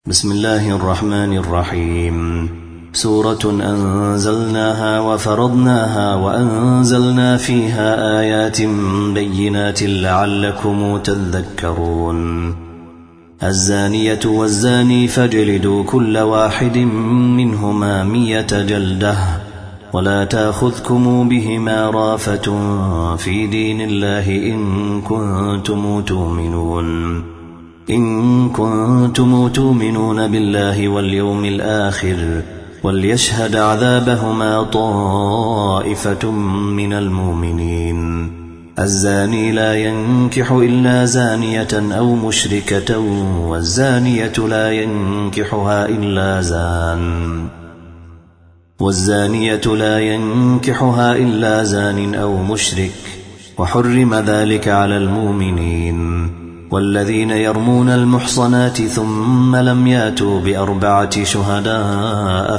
بسم الله الرحمن الرحيم. سورة أنزلناها وفرضناها وأنزلنا فيها آيات بينات لعلكم تذكرون. الزانية والزاني فاجلدوا كل واحد منهما 100 جلدة ولا تأخذكم بهما رافة في دين الله إن كنتم تؤمنون بالله واليوم الآخر وليشهد عذابهما طائفة من المؤمنين. الزاني لا ينكح إلا زانية أو مشركة والزانية لا ينكحها إلا زان زان أو مشرك وحرم ذلك على المؤمنين. والذين يرمون المحصنات ثم لم ياتوا ب4 شهداء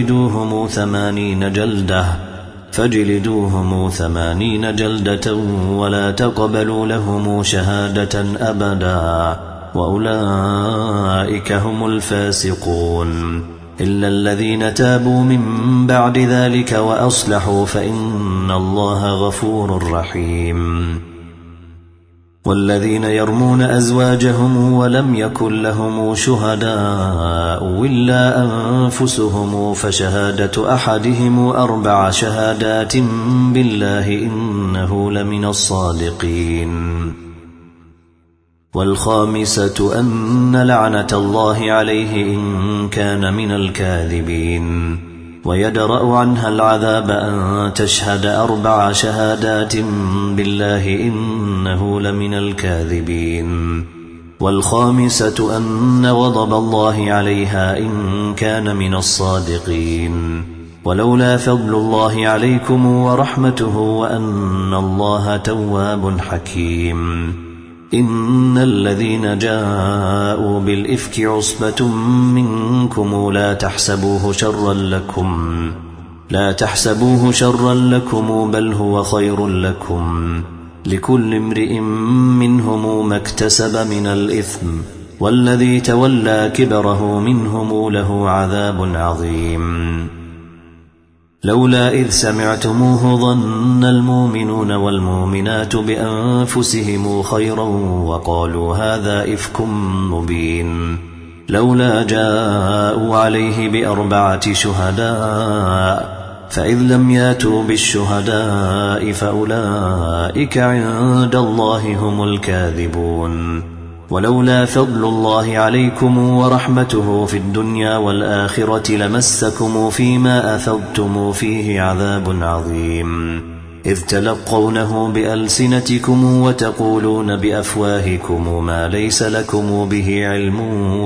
فاجلدوهم 80 جلدة ولا تقبلوا لهم شهادة أبدا وأولئك هم الفاسقون. إلا الذين تابوا من بعد ذلك وأصلحوا فإن الله غفور رحيم. والذين يرمون أزواجهم ولم يكن لهم شهداء إلا أنفسهم فشهادة أحدهم 4 شهادات بالله إنه لمن الصادقين. والخامسة أن لعنة الله عليه إن كان من الكاذبين. ويدرأ عنها العذاب أن تشهد 4 شهادات بالله إنه لمن الكاذبين. والخامسة أن غضب الله عليها إن كان من الصادقين. ولولا فضل الله عليكم ورحمته وأن الله تواب حكيم. إن الذين جاءوا بالإفك عصبة منكم لا تحسبوه شرا لكم بل هو خير لكم. لكل امرئ منهم ما اكتسب من الإثم والذي تولى كبره منهم له عذاب عظيم. لولا إذ سمعتموه ظن المؤمنون والمؤمنات بأنفسهم خيرا وقالوا هذا إفك مبين. لولا جاءوا عليه ب4 شهداء فإذ لم ياتوا بالشهداء فأولئك عند الله هم الكاذبون. ولولا فضل الله عليكم ورحمته في الدنيا والآخرة لمسكم فيما أفضتم فيه عذاب عظيم. إذ تلقونه بألسنتكم وتقولون بأفواهكم ما ليس لكم به علم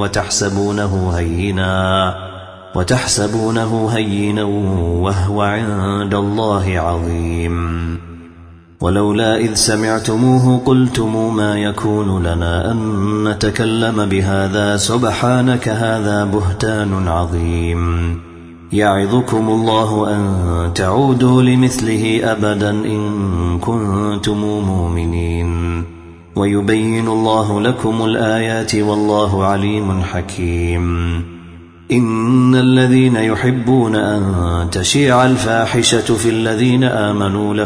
وتحسبونه هينا وهو عند الله عظيم. ولولا إذ سمعتموه قلتم ما يكون لنا أن نتكلم بهذا سبحانك هذا بهتان عظيم. يعظكم الله أن تعودوا لمثله أبدا إن كنتم مؤمنين. ويبين الله لكم الآيات والله عليم حكيم. إن الذين يحبون أن تشيع الفاحشة في الذين آمنوا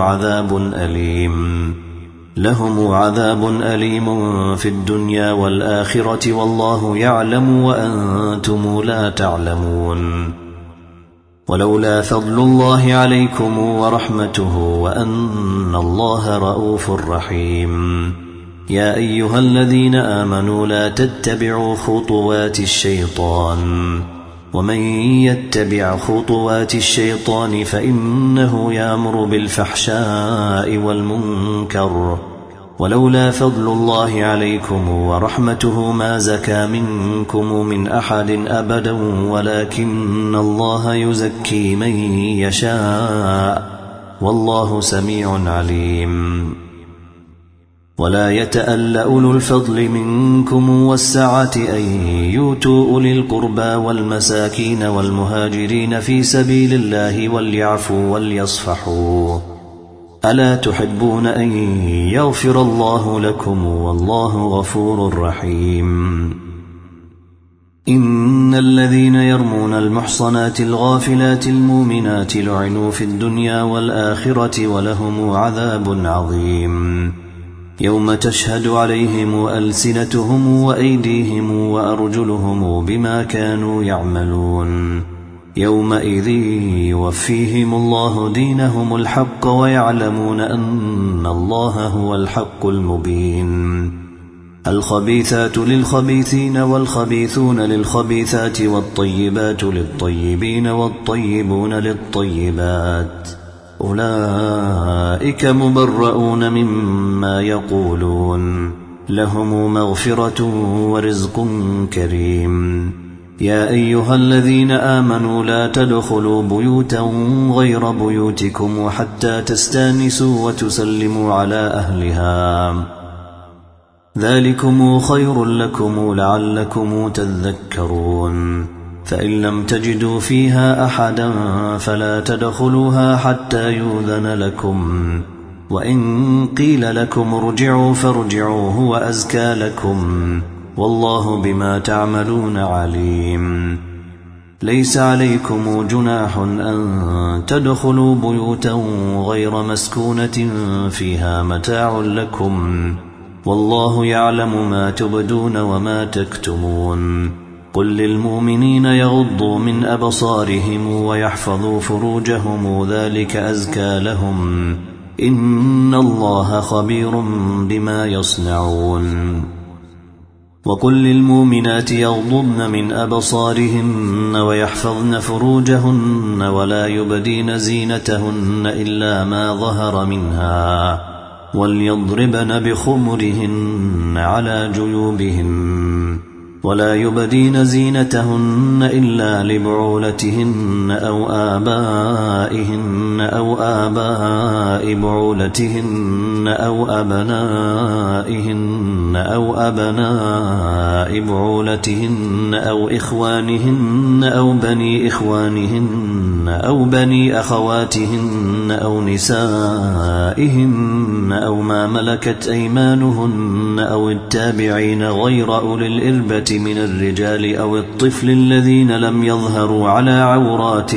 لهم عذاب أليم في الدنيا والآخرة والله يعلم وأنتم لا تعلمون. ولولا فضل الله عليكم ورحمته وأن الله رؤوف رحيم. يا أيها الذين آمنوا لا تتبعوا خطوات الشيطان ومن يتبع خطوات الشيطان فإنه يأمر بالفحشاء والمنكر. ولولا فضل الله عليكم ورحمته ما زكى منكم من أحد أبدا ولكن الله يزكي من يشاء والله سميع عليم. ولا يتأل أولو الفضل منكم والسعة أن يؤتوا أولي القربى والمساكين والمهاجرين في سبيل الله وليعفوا وليصفحوا. ألا تحبون أن يغفر الله لكم والله غفور رحيم. إن الذين يرمون المحصنات الغافلات المؤمنات لعنوا في الدنيا والآخرة ولهم عذاب عظيم يوم تشهد عليهم ألسنتهم وأيديهم وأرجلهم بما كانوا يعملون يومئذ يوفيهم الله دينهم الحق ويعلمون أن الله هو الحق المبين الخبيثات للخبيثين والخبيثون للخبيثات والطيبات للطيبين والطيبون للطيبات أولئك مبرؤون مما يقولون لهم مغفرة ورزق كريم يا أيها الذين آمنوا لا تدخلوا بيوتا غير بيوتكم حتى تستانسوا وتسلموا على أهلها ذلكم خير لكم لعلكم تذكرون فإن لم تجدوا فيها أحدا فلا تدخلوها حتى يؤذن لكم وإن قيل لكم ارجعوا فارجعوا هو أزكى لكم والله بما تعملون عليم ليس عليكم جناح أن تدخلوا بيوتا غير مسكونة فيها متاع لكم والله يعلم ما تبدون وما تكتمون قل للمؤمنين يغضوا من أبصارهم ويحفظوا فروجهم ذلك أزكى لهم إن الله خبير بما يصنعون وقل للمؤمنات يغضضن من أبصارهن ويحفظن فروجهن ولا يبدين زينتهن إلا ما ظهر منها وليضربن بخمرهن على جيوبهن ولا يبدين زينتهن إلا لبعولتهن أو آبائهن أو آباء بعولتهن أو أبنائهن أو أبناء بعولتهن أو إخوانهن أو بني إخوانهن أو بني أخواتهن أو نسائهن أو ما ملكت أيمانهن أو التابعين غير أولي الإربة من الرجال أو الطفل الذين لم يظهروا على عورات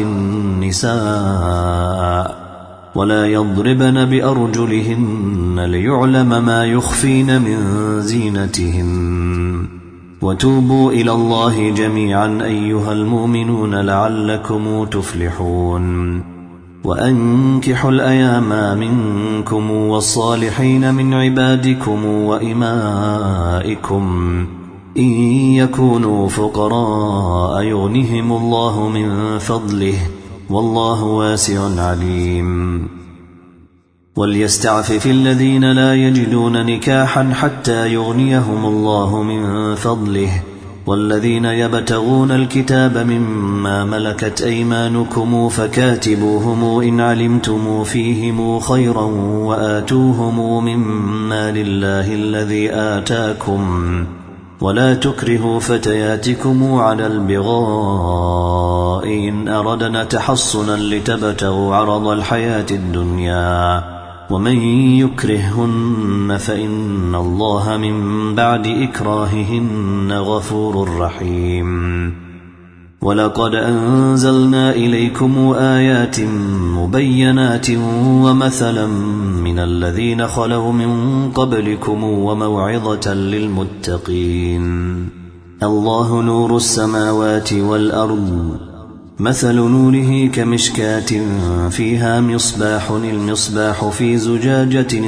النساء ولا يضربن بأرجلهن ليعلم ما يخفين من زينتهن وتوبوا إلى الله جميعا أيها المؤمنون لعلكم تفلحون وأنكحوا الأيام منكم والصالحين من عبادكم وإمائكم إن يكونوا فقراء يغنهم الله من فضله والله واسع عليم وليستعفف الذين لا يجدون نكاحا حتى يغنيهم الله من فضله والذين يبتغون الكتاب مما ملكت أيمانكم فكاتبوهم إن علمتم فيهم خيرا وآتوهم مما لله الذي آتاكم ولا تكرهوا فتياتكم على البغاء إن أردنا تحصنا لتبتغوا عرض الحياة الدنيا ومن يكرههن فإن الله من بعد إكراههن غفور رحيم ولقد أنزلنا إليكم آيات مبينات ومثلا من الذين خلوا من قبلكم وموعظة للمتقين الله نور السماوات والأرض مثل نوره كمشكاة فيها مصباح المصباح في زجاجة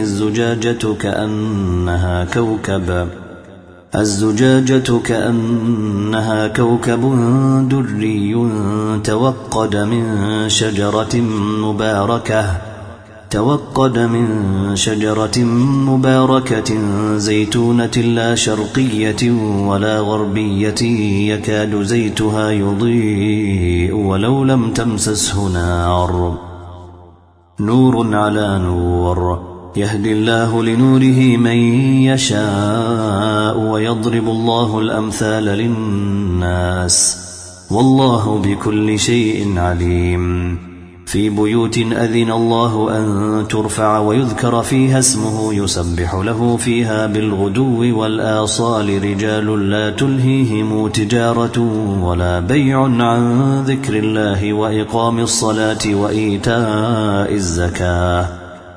الزجاجة كأنها كوكب دري توقد من شجرة مباركة زيتونة لا شرقية ولا غربية يكاد زيتها يضيء ولو لم تمسسه نار نور على نور يهدي الله لنوره من يشاء ويضرب الله الأمثال للناس والله بكل شيء عليم في بيوت أذن الله أن ترفع ويذكر فيها اسمه يسبح له فيها بالغدو والآصال رجال لا تلهيهم تجارة ولا بيع عن ذكر الله وإقام الصلاة وإيتاء الزكاة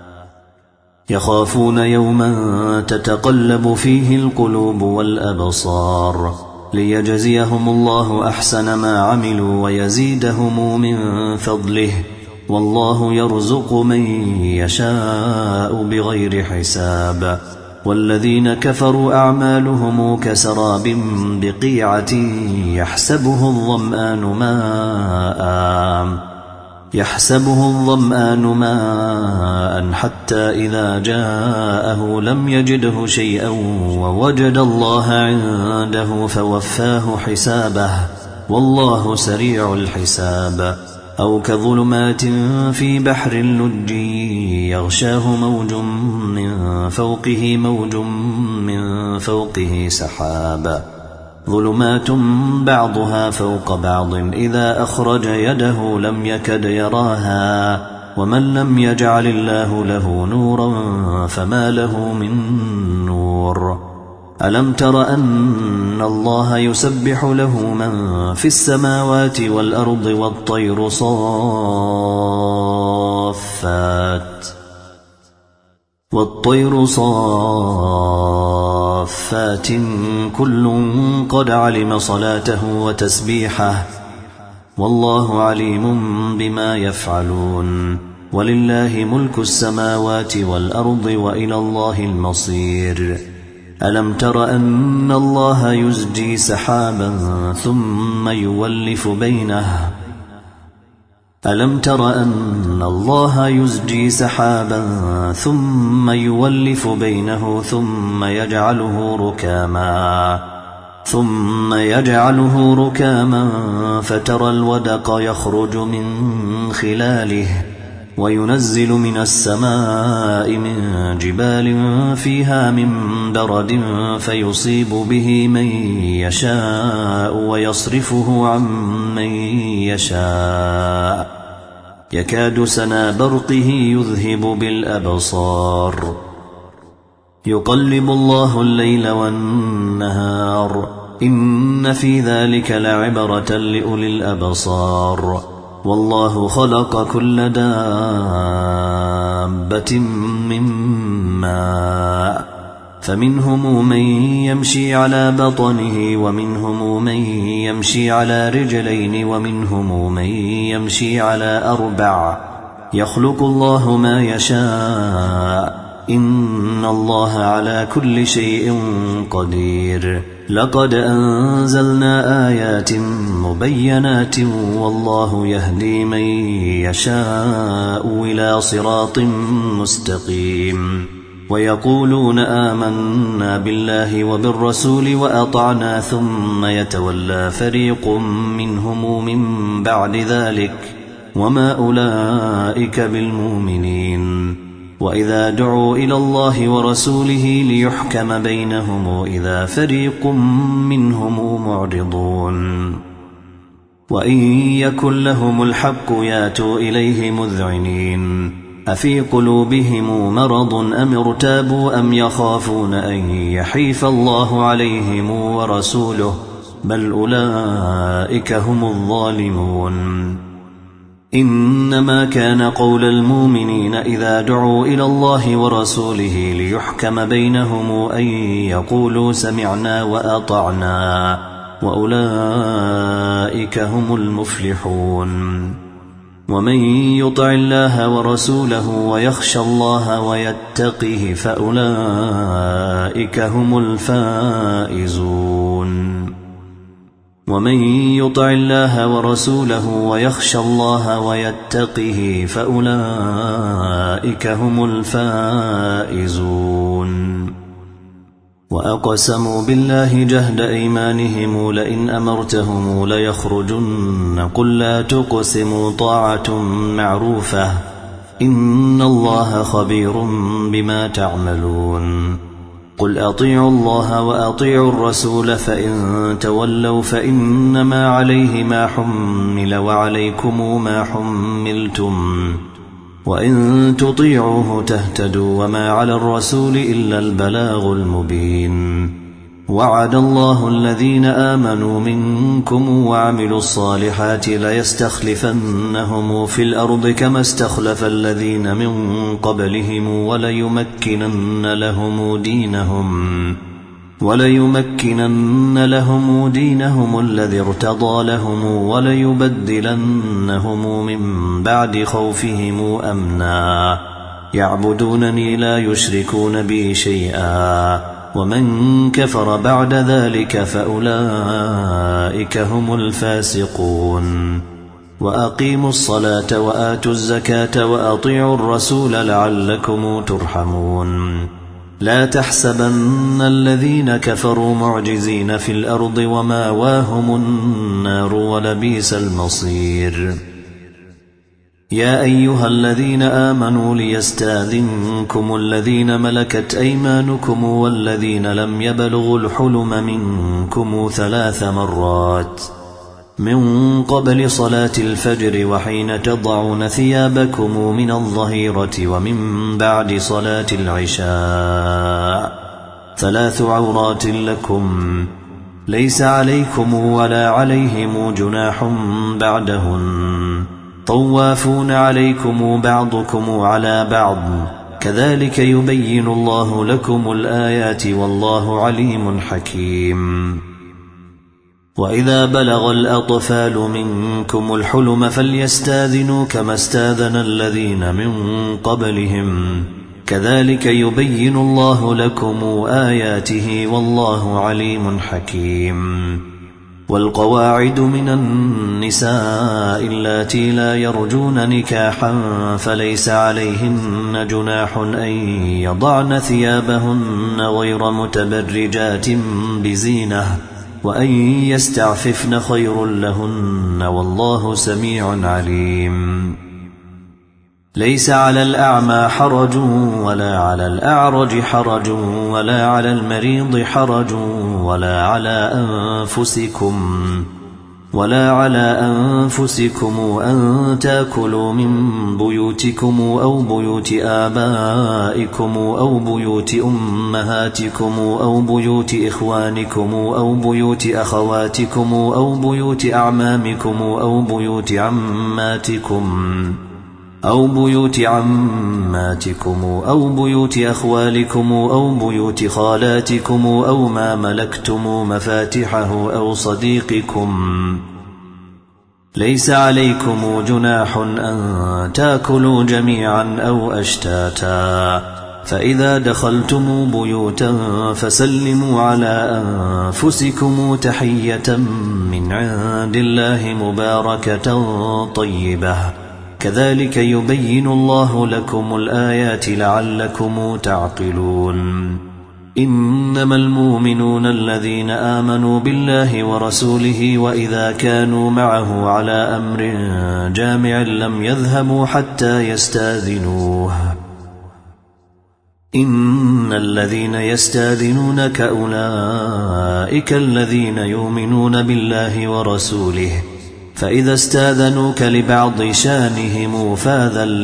يخافون يوما تتقلب فيه القلوب والأبصار ليجزيهم الله أحسن ما عملوا ويزيدهم من فضله والله يرزق من يشاء بغير حساب والذين كفروا أعمالهم كسراب بقيعة يحسبه الظمآن ماء حتى إذا جاءه لم يجده شيئا ووجد الله عنده فوفاه حسابه والله سريع الحساب أو كظلمات في بحر لج يغشاه موج من فوقه سحاب ظلمات بعضها فوق بعض إذا أخرج يده لم يكد يراها ومن لم يجعل الله له نورا فما له من نور ألم تر أن الله يسبح له من في السماوات والأرض والطير صافات كل قد علم صلاته وتسبيحه والله عليم بما يفعلون ولله ملك السماوات والأرض وإلى الله المصير ألم تر أن الله يزجي سحابا ثم يولف بينه ثم يجعله ركاما فترى الودق يخرج من خلاله وينزل من السماء من جبال فيها من برد فيصيب به من يشاء ويصرفه عن من يشاء يكاد سنا برقه يذهب بالأبصار يقلب الله الليل والنهار إن في ذلك لعبرة لأولي الأبصار والله خلق كل دابة من ماء فمنهم من يمشي على بطنه ومنهم من يمشي على رجلين ومنهم من يمشي على 4 يخلق الله ما يشاء إن الله على كل شيء قدير لقد أنزلنا آيات مبينات والله يهدي من يشاء إلى صراط مستقيم ويقولون آمنا بالله وبالرسول وأطعنا ثم يتولى فريق منهم من بعد ذلك وما أولئك بالمؤمنين وإذا دعوا إلى الله ورسوله ليحكم بينهم إذا فريق منهم معرضون وإن يكن لهم الحق ياتوا إليه مذعنين أفي قلوبهم مرض أم ارتابوا أم يخافون أن يحيف الله عليهم ورسوله بل أولئك هم الظالمون إنما كان قول المؤمنين إذا دعوا إلى الله ورسوله ليحكم بينهم أن يقولوا سمعنا وأطعنا وأولئك هم المفلحون ومن يطع الله ورسوله ويخشى الله ويتقه فأولئك هم الفائزون ومن يطع الله ورسوله ويخشى الله ويتقه فأولئك هم الفائزون وأقسموا بالله جهد أيمانهم لئن أمرتهم ليخرجن قل لا تقسموا طاعة معروفة إن الله خبير بما تعملون قل أطيعوا الله وأطيعوا الرسول فإن تولوا فإنما عليه ما حمل وعليكم ما حملتم وإن تطيعوه تهتدوا وما على الرسول إلا البلاغ المبين وعد الله الذين آمنوا منكم وعملوا الصالحات ليستخلفنهم في الأرض كما استخلف الذين من قبلهم وليمكنن لهم دينهم الذي ارتضى لهم وليبدلنهم من بعد خوفهم أمنا يعبدونني لا يشركون بي شيئا ومن كفر بعد ذلك فأولئك هم الفاسقون وأقيموا الصلاة وآتوا الزكاة وأطيعوا الرسول لعلكم ترحمون لا تحسبن الذين كفروا معجزين في الأرض وماواهم النار ولبئس المصير يا أيها الذين آمنوا ليستأذنكم الذين ملكت أيمانكم والذين لم يبلغوا الحلم منكم 3 مرات من قبل صلاة الفجر وحين تضعون ثيابكم من الظهيرة ومن بعد صلاة العشاء 3 عورات لكم ليس عليكم ولا عليهم جناح بعدهن طوافون عليكم بعضكم على بعض كذلك يبين الله لكم الآيات والله عليم حكيم وإذا بلغ الأطفال منكم الحلم فليستاذنوا كما استاذن الذين من قبلهم كذلك يبين الله لكم آياته والله عليم حكيم والقواعد من النساء اللاتي لا يرجون نكاحا فليس عليهن جناح أن يضعن ثيابهن غير متبرجات بزينة وأن يستعففن خير لهن والله سميع عليم ليس على الأعمى حرج ولا على الأعرج حرج ولا على المريض حرج ولا على أنفسكم أن تأكلوا من بيوتكم أو بيوت آبائكم أو بيوت أمهاتكم أو بيوت إخوانكم أو بيوت أخواتكم أو بيوت أعمامكم أو بيوت عماتكم أو بيوت أخوالكم أو بيوت خالاتكم أو ما ملكتم مفاتحه أو صديقكم ليس عليكم جناح أن تأكلوا جميعا أو أشتاتا فإذا دخلتم بيوتا فسلموا على أنفسكم تحية من عند الله مباركة طيبة كذلك يبين الله لكم الآيات لعلكم تعقلون إنما المؤمنون الذين آمنوا بالله ورسوله وإذا كانوا معه على أمر جامع لم يذهبوا حتى يستاذنوه إن الذين يستاذنونك أولئك الذين يؤمنون بالله ورسوله فإذا استاذنوك لبعض شانهم فاذن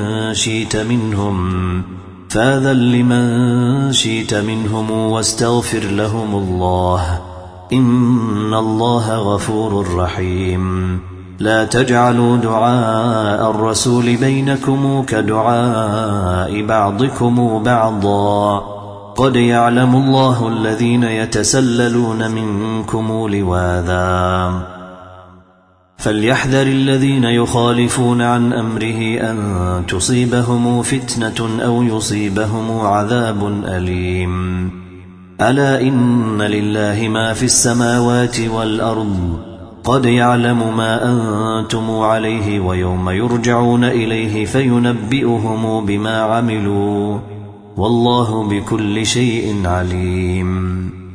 لمن شئت منهم واستغفر لهم الله إن الله غفور رحيم لا تجعلوا دعاء الرسول بينكم كدعاء بعضكم بعضا قد يعلم الله الذين يتسللون منكم لواذا فليحذر الذين يخالفون عن أمره أن تصيبهم فتنة أو يصيبهم عذاب أليم ألا إن لله ما في السماوات والأرض قد يعلم ما أنتم عليه ويوم يرجعون إليه فينبئهم بما عملوا والله بكل شيء عليم